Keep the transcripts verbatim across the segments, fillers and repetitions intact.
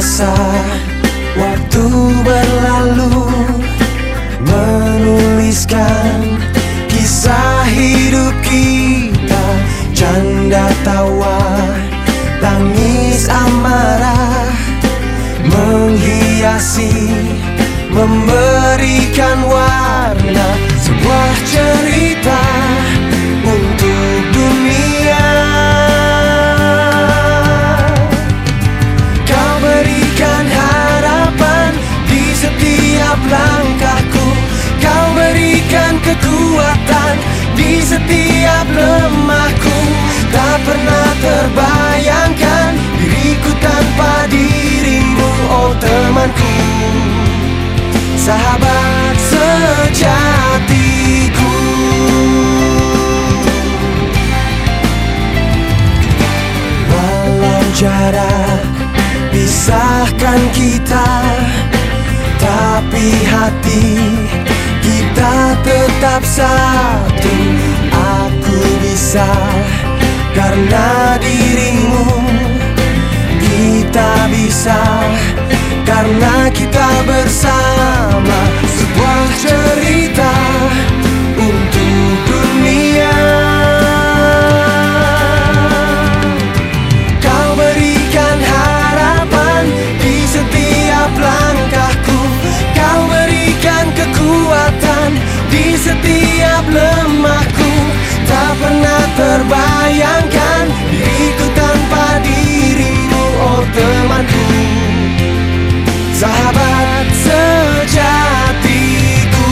terasa waktu berlalu, menuliskan kisah hidup kita, canda tawa, tangis amarah, menghiasi, memberikan warna sebuah cerita untuk dunia. Kau berikan harapan di setiap langkahku, kau berikan kekuatan di setiap lemahku. Tak pernah terbayangkan diriku tanpa dirimu, oh temanku, sahabat sejatiku. Walau jarak pisahkan kita, tapi hati kita tetap satu. Aku bisa karena dirimu, kita bisa karena kita bersama. Sebuah cerita untuk dunia. Kau berikan harapan di setiap langkahku, kau berikan kekuatan di setiap lemahku. Tak pernah terbayangkan diriku tanpa dirimu, oh temanku, sahabat sejatiku.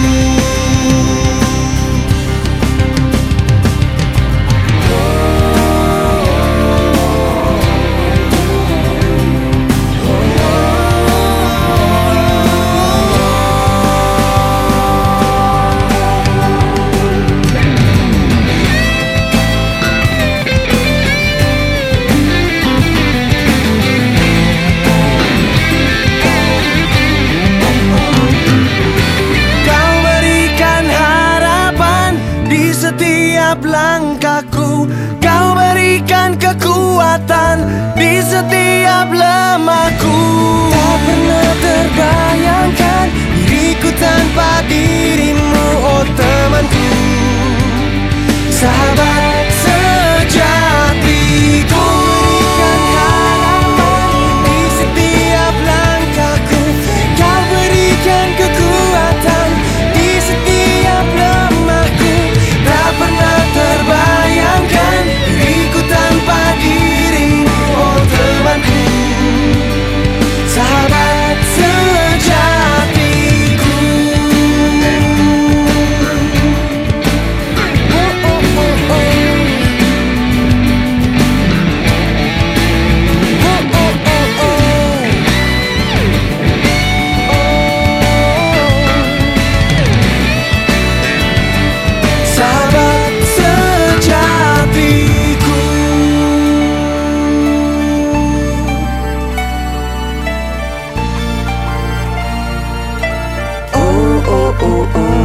Setiap langkahku, kau berikan kekuatan di setiap lemahku. Tak pernah terbayangkan diriku tanpa dirimu, oh temanku, sahabat sejatiku. Berikan harapan di setiap langkahku, kau berikan kekuatan di setiap lemahku. Tak pernah terbayangkan diriku tanpa dirimu, oh temanku, sahabat sejatiku. Oh, oh, oh, oh. Oh, oh, oh, oh. Sahabat sejatiku. Oh, oh, oh, oh.